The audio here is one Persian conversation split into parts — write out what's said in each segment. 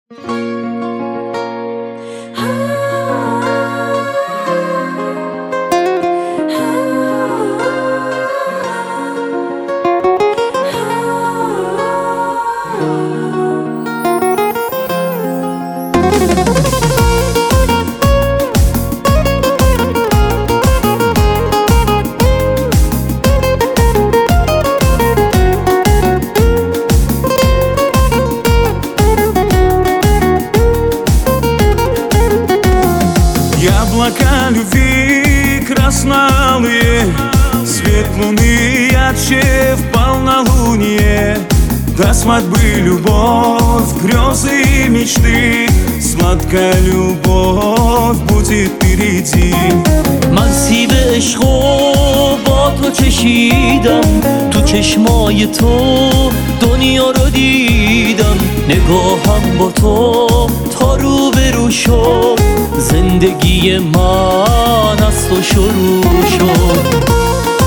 Облака любви красновые, свет луны ярче в полнолуние. До свадьбы любовь, грезы и мечты, сладкая любовь будет впереди. مسیب عشق و با تو چشیدم، تو چشمای تو دنیا رو دیدم. نگاهم با تو تا رو به رو شد، زندگی من از تو شروع شد.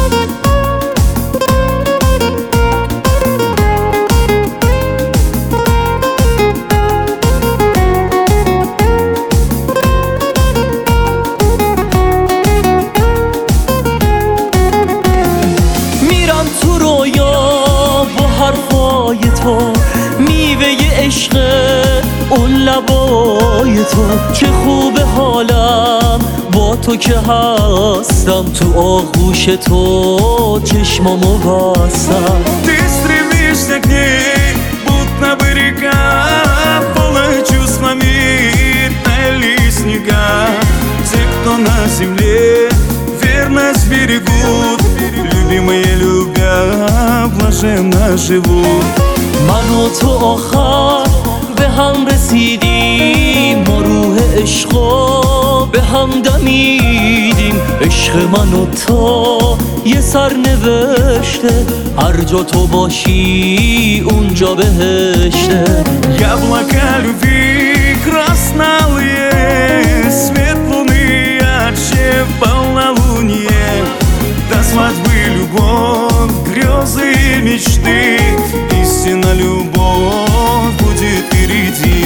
میوه عشق اون لبای تو، چه خوب حالم با تو که هستم. تو آغوش تو چشمامو بستم. Ты стремишься к ней, будто бы река, полная чувствами таяли снега. Те, кто на земле верность берегут, любимые любя, блаженно живут. من و تو آخر به هم رسیدیم، ما روح عشقا به هم دمیدیم. عشق من و تو یه سرنوشته، هر جا تو باشی اونجا بهشته. Яблока любви красновые, свет луны ярче в полнолуние. До свадьбы любовь, грезы и мечты, истинно любовь будет впереди.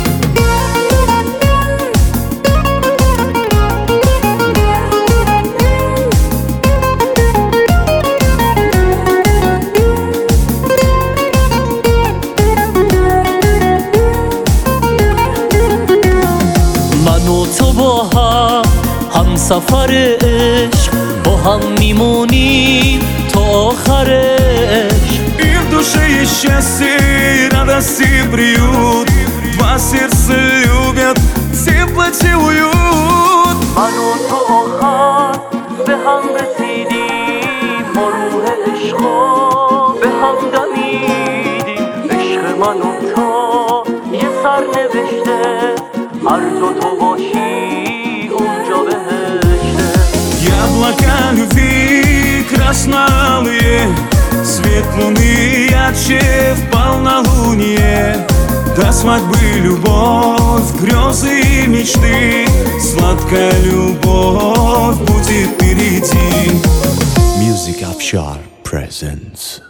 من و تو با هم سفر عشق، با هم میمونیم تا آخرش. И в душе есть счастье, и радость, и приют. Два сердца любят, в теплоте уют. من و تو آخر به هم رسیدیم، ما روح عشقا به هم دمیدیم. عشق من و تو یه سرنوشته، هر جا تو باشی اونجا بهشته. Яблока любви красновые, свет луны ярче в полнолуние. До свадьбы любовь, грезы и мечты, сладкая любовь будет впереди. Music Afshar presents